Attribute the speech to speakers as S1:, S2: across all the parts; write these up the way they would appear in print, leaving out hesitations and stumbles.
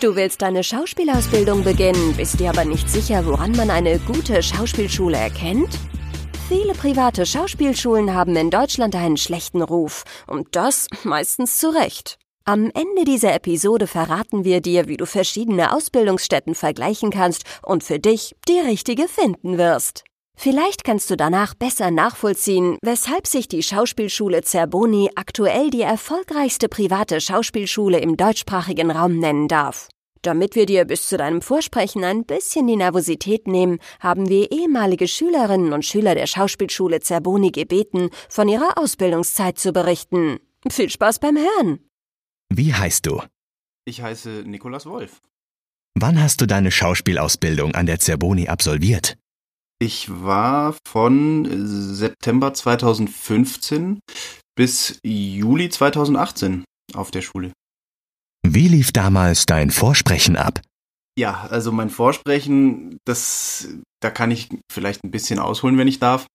S1: Du willst deine Schauspielausbildung beginnen, bist dir aber nicht sicher, woran man eine gute Schauspielschule erkennt? Viele private Schauspielschulen haben in Deutschland einen schlechten Ruf. Und das meistens zu Recht. Am Ende dieser Episode verraten wir dir, wie du verschiedene Ausbildungsstätten vergleichen kannst und für dich die richtige finden wirst. Vielleicht kannst du danach besser nachvollziehen, weshalb sich die Schauspielschule Zerboni aktuell die erfolgreichste private Schauspielschule im deutschsprachigen Raum nennen darf. Damit wir dir bis zu deinem Vorsprechen ein bisschen die Nervosität nehmen, haben wir ehemalige Schülerinnen und Schüler der Schauspielschule Zerboni gebeten, von ihrer Ausbildungszeit zu berichten. Viel Spaß beim Hören!
S2: Wie heißt du?
S3: Ich heiße Nikolaus Wolf.
S2: Wann hast du deine Schauspielausbildung an der Zerboni absolviert?
S3: Ich war von September 2015 bis Juli 2018 auf der Schule.
S2: Wie lief damals dein Vorsprechen ab?
S3: Ja, also mein Vorsprechen, da kann ich vielleicht ein bisschen ausholen, wenn ich darf.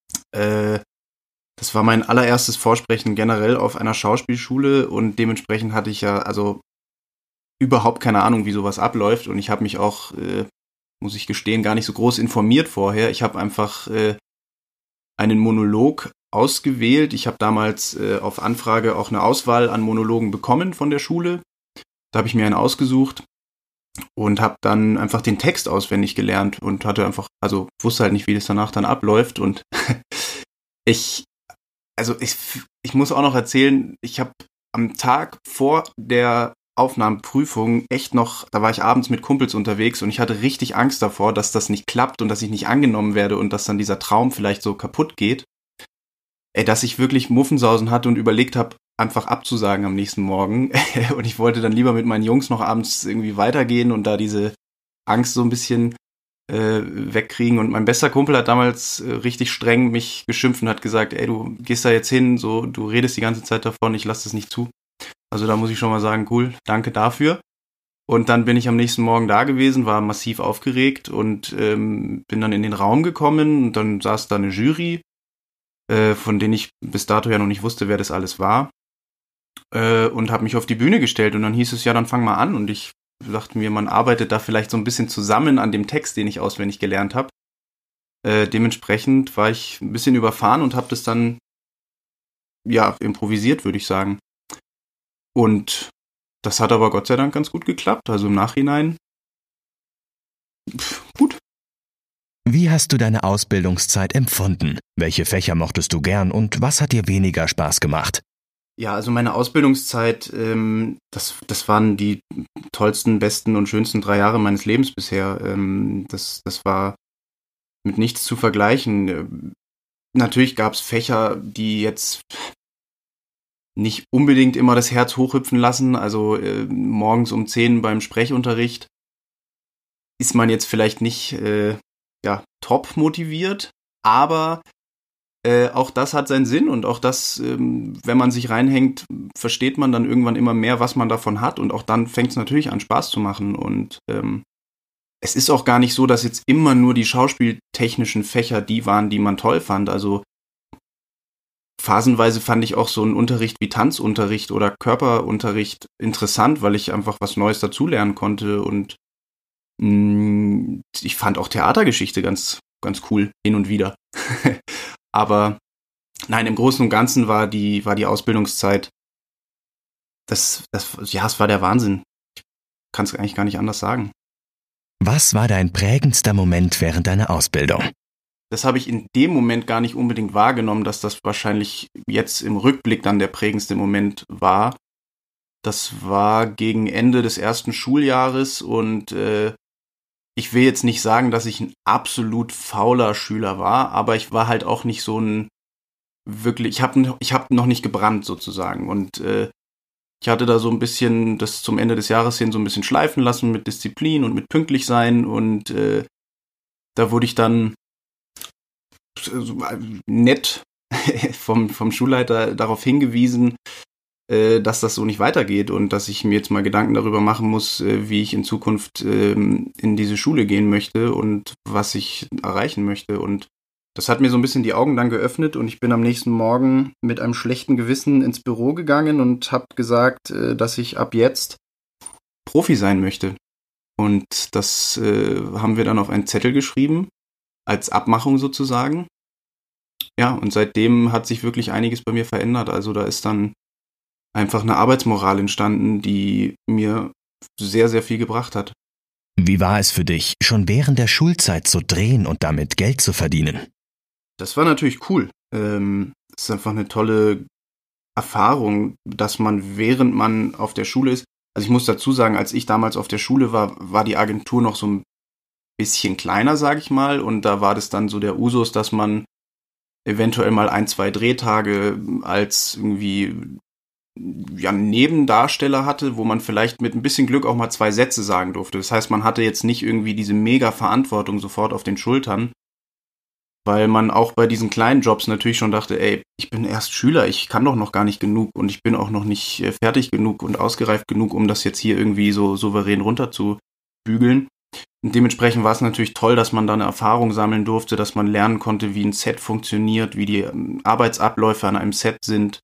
S3: Das war mein allererstes Vorsprechen generell auf einer Schauspielschule und dementsprechend hatte ich ja also überhaupt keine Ahnung, wie sowas abläuft und ich habe mich auch, muss ich gestehen, gar nicht so groß informiert vorher. Ich habe einfach einen Monolog ausgewählt. Ich habe damals auf Anfrage auch eine Auswahl an Monologen bekommen von der Schule. Da habe ich mir einen ausgesucht und habe dann einfach den Text auswendig gelernt und wusste halt nicht, wie das danach dann abläuft und ich muss auch noch erzählen, ich habe am Tag vor der Aufnahmeprüfung da war ich abends mit Kumpels unterwegs und ich hatte richtig Angst davor, dass das nicht klappt und dass ich nicht angenommen werde und dass dann dieser Traum vielleicht so kaputt geht. Dass ich wirklich Muffensausen hatte und überlegt habe, einfach abzusagen am nächsten Morgen. Und ich wollte dann lieber mit meinen Jungs noch abends irgendwie weitergehen und da diese Angst so ein bisschen wegkriegen. Und mein bester Kumpel hat damals richtig streng mich geschimpft und hat gesagt, du gehst da jetzt hin, so du redest die ganze Zeit davon, ich lasse das nicht zu. Also da muss ich schon mal sagen, cool, danke dafür. Und dann bin ich am nächsten Morgen da gewesen, war massiv aufgeregt und bin dann in den Raum gekommen und dann saß da eine Jury, von denen ich bis dato ja noch nicht wusste, wer das alles war. Und habe mich auf die Bühne gestellt und dann hieß es, ja, dann fang mal an. Und ich dachte mir, man arbeitet da vielleicht so ein bisschen zusammen an dem Text, den ich auswendig gelernt habe. Dementsprechend war ich ein bisschen überfahren und habe das dann, ja, improvisiert, würde ich sagen. Und das hat aber Gott sei Dank ganz gut geklappt. Also im Nachhinein, gut.
S2: Wie hast du deine Ausbildungszeit empfunden? Welche Fächer mochtest du gern und was hat dir weniger Spaß gemacht?
S3: Ja, also meine Ausbildungszeit, das waren die tollsten, besten und schönsten 3 Jahre meines Lebens bisher. Das war mit nichts zu vergleichen. Natürlich gab es Fächer, die jetzt nicht unbedingt immer das Herz hochhüpfen lassen. Also morgens um 10 beim Sprechunterricht ist man jetzt vielleicht nicht top motiviert, aber auch das hat seinen Sinn und auch das, wenn man sich reinhängt, versteht man dann irgendwann immer mehr, was man davon hat und auch dann fängt es natürlich an, Spaß zu machen und es ist auch gar nicht so, dass jetzt immer nur die schauspieltechnischen Fächer die waren, die man toll fand. Also phasenweise fand ich auch so einen Unterricht wie Tanzunterricht oder Körperunterricht interessant, weil ich einfach was Neues dazulernen konnte und ich fand auch Theatergeschichte ganz, ganz cool hin und wieder. Aber nein, im Großen und Ganzen war die Ausbildungszeit, es war der Wahnsinn. Ich kann es eigentlich gar nicht anders sagen.
S2: Was war dein prägendster Moment während deiner Ausbildung?
S3: Das habe ich in dem Moment gar nicht unbedingt wahrgenommen, dass das wahrscheinlich jetzt im Rückblick dann der prägendste Moment war. Das war gegen Ende des ersten Schuljahres und ich will jetzt nicht sagen, dass ich ein absolut fauler Schüler war, aber ich war halt auch nicht so ein wirklich, ich hab noch nicht gebrannt sozusagen und ich hatte da so ein bisschen das zum Ende des Jahres hin so ein bisschen schleifen lassen mit Disziplin und mit pünktlich sein und da wurde ich dann nett vom Schulleiter darauf hingewiesen, dass das so nicht weitergeht und dass ich mir jetzt mal Gedanken darüber machen muss, wie ich in Zukunft in diese Schule gehen möchte und was ich erreichen möchte. Und das hat mir so ein bisschen die Augen dann geöffnet und ich bin am nächsten Morgen mit einem schlechten Gewissen ins Büro gegangen und habe gesagt, dass ich ab jetzt Profi sein möchte. Und das haben wir dann auf einen Zettel geschrieben, als Abmachung sozusagen. Ja, und seitdem hat sich wirklich einiges bei mir verändert. Also da ist dann einfach eine Arbeitsmoral entstanden, die mir sehr, sehr viel gebracht hat.
S2: Wie war es für dich, schon während der Schulzeit zu drehen und damit Geld zu verdienen?
S3: Das war natürlich cool. Es ist einfach eine tolle Erfahrung, dass man, während man auf der Schule ist, also ich muss dazu sagen, als ich damals auf der Schule war, war die Agentur noch so ein bisschen kleiner, sage ich mal, und da war das dann so der Usus, dass man eventuell mal 1, 2 Drehtage als irgendwie ja, Nebendarsteller hatte, wo man vielleicht mit ein bisschen Glück auch mal 2 Sätze sagen durfte. Das heißt, man hatte jetzt nicht irgendwie diese mega Verantwortung sofort auf den Schultern, weil man auch bei diesen kleinen Jobs natürlich schon dachte, ey, ich bin erst Schüler, ich kann doch noch gar nicht genug und ich bin auch noch nicht fertig genug und ausgereift genug, um das jetzt hier irgendwie so souverän runter zu bügeln. Und dementsprechend war es natürlich toll, dass man da eine Erfahrung sammeln durfte, dass man lernen konnte, wie ein Set funktioniert, wie die Arbeitsabläufe an einem Set sind.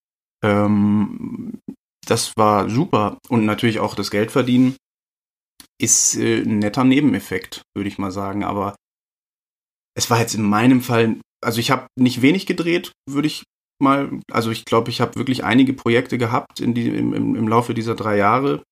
S3: Das war super. Und natürlich auch das Geldverdienen ist ein netter Nebeneffekt, würde ich mal sagen. Aber es war jetzt in meinem Fall, also ich habe nicht wenig gedreht, würde ich mal, also ich glaube, ich habe wirklich einige Projekte gehabt im Laufe dieser 3 Jahre.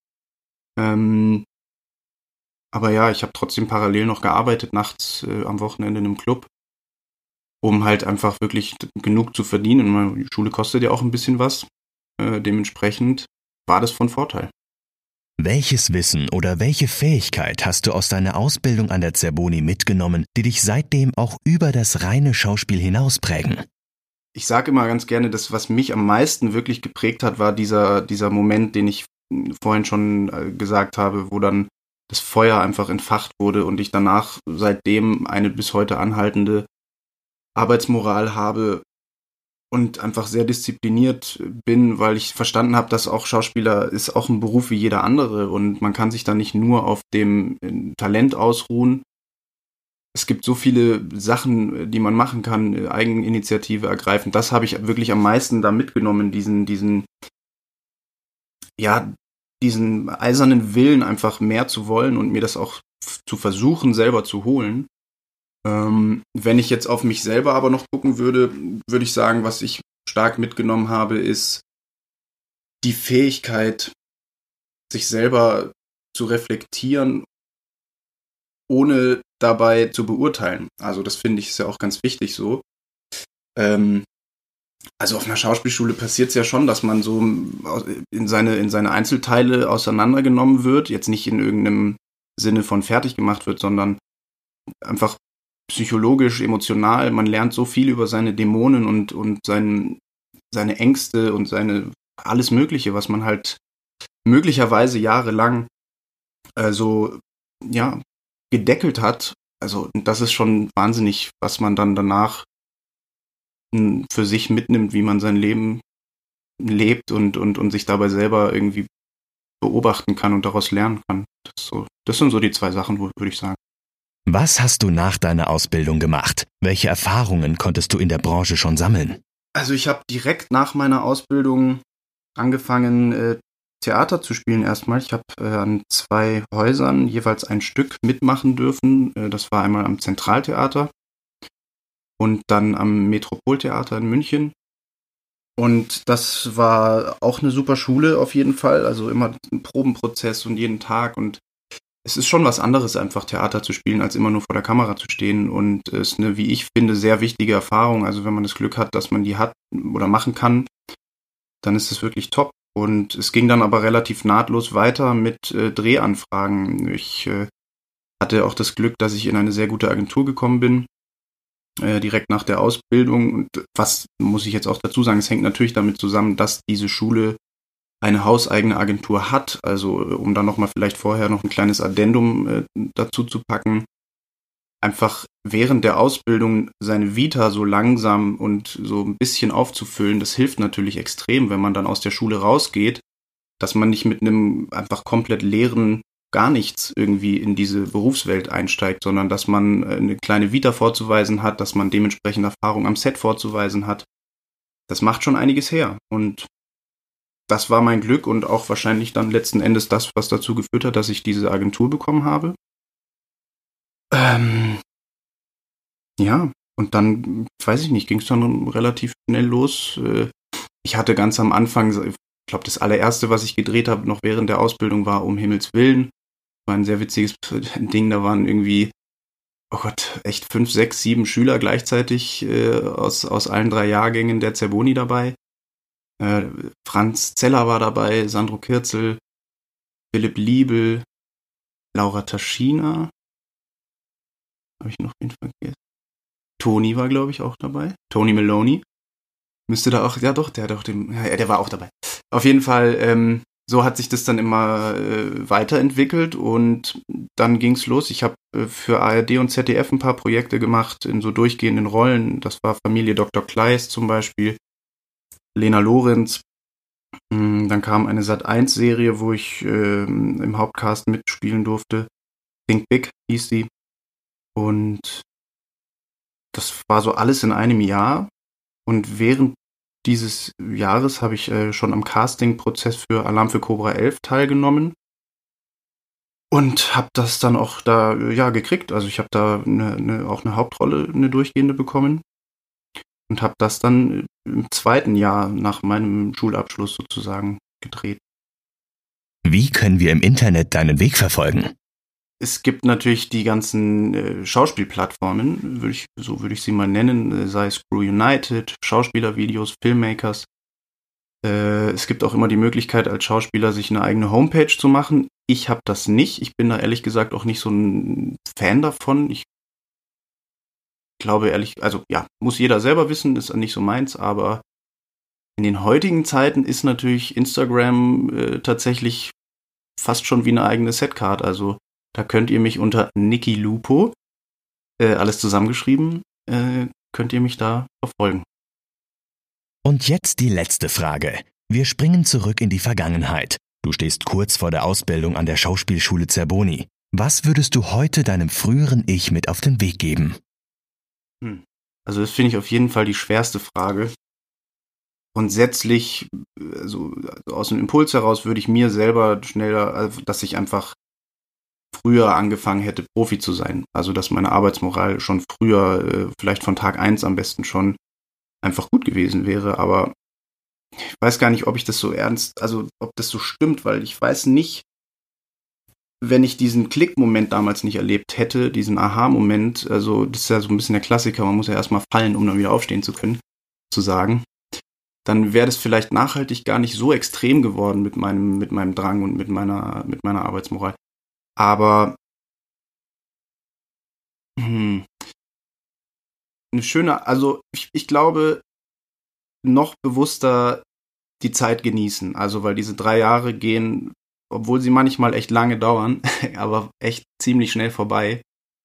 S3: Aber ja, ich habe trotzdem parallel noch gearbeitet, nachts am Wochenende in einem Club, um halt einfach wirklich genug zu verdienen. Und die Schule kostet ja auch ein bisschen was. Dementsprechend war das von Vorteil.
S2: Welches Wissen oder welche Fähigkeit hast du aus deiner Ausbildung an der Zerboni mitgenommen, die dich seitdem auch über das reine Schauspiel hinaus prägen?
S3: Ich sage immer ganz gerne, das, was mich am meisten wirklich geprägt hat, war dieser Moment, den ich vorhin schon gesagt habe, wo dann das Feuer einfach entfacht wurde und ich danach seitdem eine bis heute anhaltende Arbeitsmoral habe und einfach sehr diszipliniert bin, weil ich verstanden habe, dass auch Schauspieler ist auch ein Beruf wie jeder andere und man kann sich da nicht nur auf dem Talent ausruhen. Es gibt so viele Sachen, die man machen kann, Eigeninitiative ergreifen. Das habe ich wirklich am meisten da mitgenommen, diesen eisernen Willen, einfach mehr zu wollen und mir das auch zu versuchen, selber zu holen. Wenn ich jetzt auf mich selber aber noch gucken würde, würde ich sagen, was ich stark mitgenommen habe, ist die Fähigkeit, sich selber zu reflektieren, ohne dabei zu beurteilen. Also das finde ich ist ja auch ganz wichtig so. Also auf einer Schauspielschule passiert es ja schon, dass man so in seine Einzelteile auseinandergenommen wird, jetzt nicht in irgendeinem Sinne von fertig gemacht wird, sondern einfach psychologisch, emotional. Man lernt so viel über seine Dämonen und seine Ängste und alles Mögliche, was man halt möglicherweise jahrelang gedeckelt hat. Also das ist schon wahnsinnig, was man dann danach für sich mitnimmt, wie man sein Leben lebt und sich dabei selber irgendwie beobachten kann und daraus lernen kann. Das sind so die 2 Sachen, würde ich sagen.
S2: Was hast du nach deiner Ausbildung gemacht? Welche Erfahrungen konntest du in der Branche schon sammeln?
S3: Also ich habe direkt nach meiner Ausbildung angefangen, Theater zu spielen erstmal. Ich habe an 2 Häusern jeweils ein Stück mitmachen dürfen. Das war einmal am Zentraltheater und dann am Metropoltheater in München. Und das war auch eine super Schule auf jeden Fall. Also immer ein Probenprozess und jeden Tag. Und es ist schon was anderes, einfach Theater zu spielen, als immer nur vor der Kamera zu stehen. Und es ist eine, wie ich finde, sehr wichtige Erfahrung. Also wenn man das Glück hat, dass man die hat oder machen kann, dann ist es wirklich top. Und es ging dann aber relativ nahtlos weiter mit Drehanfragen. Ich hatte auch das Glück, dass ich in eine sehr gute Agentur gekommen bin, direkt nach der Ausbildung. Und was muss ich jetzt auch dazu sagen, es hängt natürlich damit zusammen, dass diese Schule eine hauseigene Agentur hat. Also um dann nochmal vielleicht vorher noch ein kleines Addendum dazu zu packen, einfach während der Ausbildung seine Vita so langsam und so ein bisschen aufzufüllen, das hilft natürlich extrem, wenn man dann aus der Schule rausgeht, dass man nicht mit einem einfach komplett leeren gar nichts irgendwie in diese Berufswelt einsteigt, sondern dass man eine kleine Vita vorzuweisen hat, dass man dementsprechend Erfahrung am Set vorzuweisen hat. Das macht schon einiges her. Und das war mein Glück und auch wahrscheinlich dann letzten Endes das, was dazu geführt hat, dass ich diese Agentur bekommen habe. Ja, und dann, weiß ich nicht, ging es dann relativ schnell los. Ich hatte ganz am Anfang, ich glaube, das allererste, was ich gedreht habe, noch während der Ausbildung, war Um Himmels Willen. War ein sehr witziges Ding, da waren irgendwie, oh Gott, echt 5, 6, 7 Schüler gleichzeitig aus allen 3 Jahrgängen der Zerboni dabei. Franz Zeller war dabei, Sandro Kirzel, Philipp Liebel, Laura Taschina. Habe ich noch wen vergessen? Toni war, glaube ich, auch dabei. Tony Maloney. Müsste da auch, ja doch, der war auch dabei. Auf jeden Fall, so hat sich das dann immer weiterentwickelt und dann ging's los. Ich habe für ARD und ZDF ein paar Projekte gemacht in so durchgehenden Rollen. Das war Familie Dr. Kleist zum Beispiel, Lena Lorenz. Dann kam eine Sat.1-Serie, wo ich im Hauptcast mitspielen durfte. Think Big hieß sie. Und das war so alles in einem Jahr. Und während dieses Jahres habe ich schon am Casting-Prozess für Alarm für Cobra 11 teilgenommen. Und habe das dann auch da gekriegt. Also ich habe da auch eine Hauptrolle, eine durchgehende bekommen. Und habe das dann im 2. Jahr nach meinem Schulabschluss sozusagen gedreht.
S2: Wie können wir im Internet deinen Weg verfolgen?
S3: Es gibt natürlich die ganzen Schauspielplattformen, würde ich sie mal nennen, sei es Crew United, Schauspielervideos, Filmmakers. Es gibt auch immer die Möglichkeit, als Schauspieler sich eine eigene Homepage zu machen. Ich habe das nicht. Ich bin da ehrlich gesagt auch nicht so ein Fan davon. Ich glaube ehrlich, also ja, muss jeder selber wissen, ist nicht so meins, aber in den heutigen Zeiten ist natürlich Instagram tatsächlich fast schon wie eine eigene Setcard. Also da könnt ihr mich unter Niki Lupo, alles zusammengeschrieben, könnt ihr mich da verfolgen.
S2: Und jetzt die letzte Frage. Wir springen zurück in die Vergangenheit. Du stehst kurz vor der Ausbildung an der Schauspielschule Zerboni. Was würdest du heute deinem früheren Ich mit auf den Weg geben?
S3: Also das finde ich auf jeden Fall die schwerste Frage. Grundsätzlich, also aus dem Impuls heraus würde ich mir selber schneller, also dass ich einfach früher angefangen hätte, Profi zu sein. Also dass meine Arbeitsmoral schon früher, vielleicht von Tag 1 am besten schon, einfach gut gewesen wäre. Aber ich weiß gar nicht, ob ich das so ernst, also ob das so stimmt, weil ich weiß nicht, wenn ich diesen Klick-Moment damals nicht erlebt hätte, diesen Aha-Moment, also das ist ja so ein bisschen der Klassiker, man muss ja erstmal fallen, um dann wieder aufstehen zu können, zu sagen, dann wäre das vielleicht nachhaltig gar nicht so extrem geworden mit meinem Drang und mit meiner Arbeitsmoral. Aber eine schöne, also ich glaube, noch bewusster die Zeit genießen. Also weil diese 3 Jahre gehen, obwohl sie manchmal echt lange dauern, aber echt ziemlich schnell vorbei.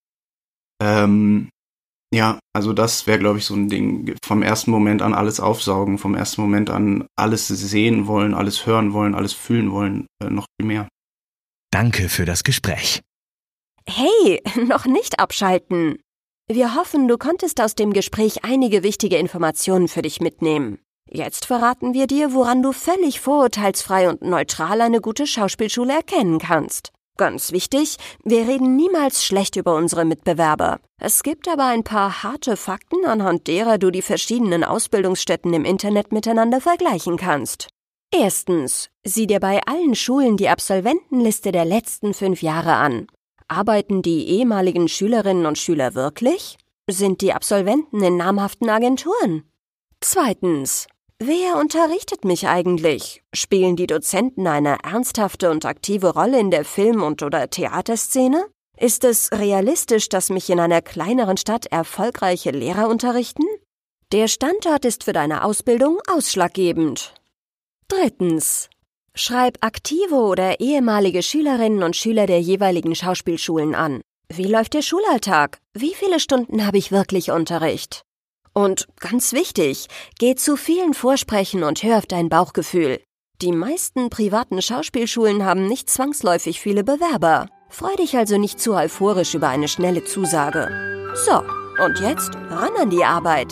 S3: Ja, also das wäre, glaube ich, so ein Ding. Vom ersten Moment an alles aufsaugen, vom ersten Moment an alles sehen wollen, alles hören wollen, alles fühlen wollen, noch viel mehr.
S2: Danke für das Gespräch.
S1: Hey, noch nicht abschalten. Wir hoffen, du konntest aus dem Gespräch einige wichtige Informationen für dich mitnehmen. Jetzt verraten wir dir, woran du völlig vorurteilsfrei und neutral eine gute Schauspielschule erkennen kannst. Ganz wichtig, wir reden niemals schlecht über unsere Mitbewerber. Es gibt aber ein paar harte Fakten, anhand derer du die verschiedenen Ausbildungsstätten im Internet miteinander vergleichen kannst. Erstens, sieh dir bei allen Schulen die Absolventenliste der letzten 5 Jahre an. Arbeiten die ehemaligen Schülerinnen und Schüler wirklich? Sind die Absolventen in namhaften Agenturen? Zweitens, wer unterrichtet mich eigentlich? Spielen die Dozenten eine ernsthafte und aktive Rolle in der Film- und/oder Theaterszene? Ist es realistisch, dass mich in einer kleineren Stadt erfolgreiche Lehrer unterrichten? Der Standort ist für deine Ausbildung ausschlaggebend. Drittens, schreib aktive oder ehemalige Schülerinnen und Schüler der jeweiligen Schauspielschulen an. Wie läuft der Schulalltag? Wie viele Stunden habe ich wirklich Unterricht? Und ganz wichtig, geh zu vielen Vorsprechen und hör auf dein Bauchgefühl. Die meisten privaten Schauspielschulen haben nicht zwangsläufig viele Bewerber. Freu dich also nicht zu euphorisch über eine schnelle Zusage. So, und jetzt ran an die Arbeit.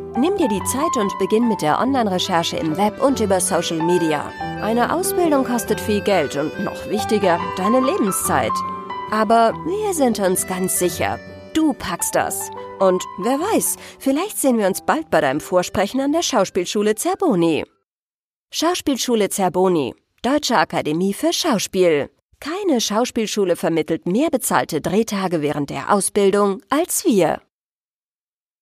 S1: Nimm dir die Zeit und beginn mit der Online-Recherche im Web und über Social Media. Eine Ausbildung kostet viel Geld und noch wichtiger, deine Lebenszeit. Aber wir sind uns ganz sicher, du packst das. Und wer weiß, vielleicht sehen wir uns bald bei deinem Vorsprechen an der Schauspielschule Zerboni. Schauspielschule Zerboni, Deutsche Akademie für Schauspiel. Keine Schauspielschule vermittelt mehr bezahlte Drehtage während der Ausbildung als wir.